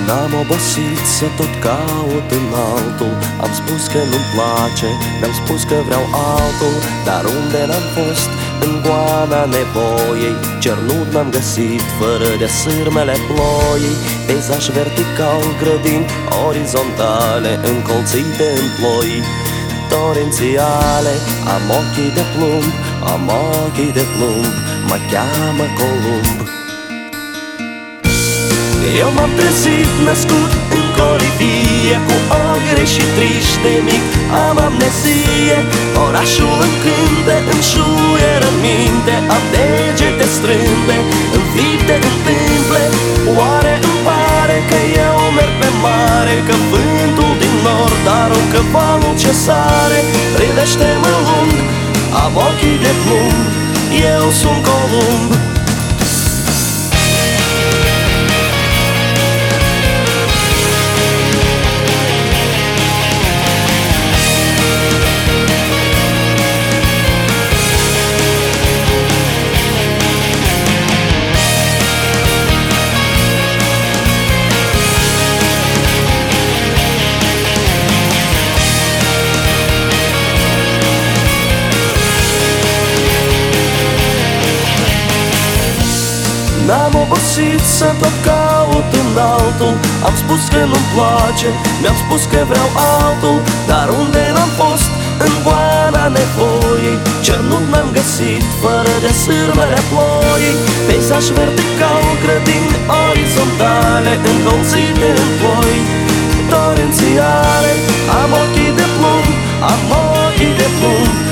N-am obosit să tot caut în altul. Am spus că nu-mi place, mi-am spus că vreau altul. Dar unde n-am fost, în goana nevoiei, cernut n-am găsit, fără de sârmele ploii. Peisaș vertical, grădini orizontale, încolțite în ploi torențiale. Am ochii de plumb, am ochii de plumb, mă cheamă Columb. Eu m-am trezit născut în colivie, cu ogri și triști de mic am amnezie. Orașul îmi cânte, îmi șuieră în minte, am degete strâmbe, înfipte în tâmple. Oare îmi pare că eu merg pe mare, că vântul din nord aruncă valul ce sare? Privește-mă lung, am ochii de plumb, eu sunt Columb. N-am obosit să tot caut în altul. Am spus că nu-mi place, mi-am spus că vreau altul. Dar unde n-am fost, în goana nevoiei, cernut n-am găsit, fără de sârmele ploii. Peisaj vertical, grădini orizontale, încolțite în ploi torențiale. Am ochii de plumb, am ochii de plumb,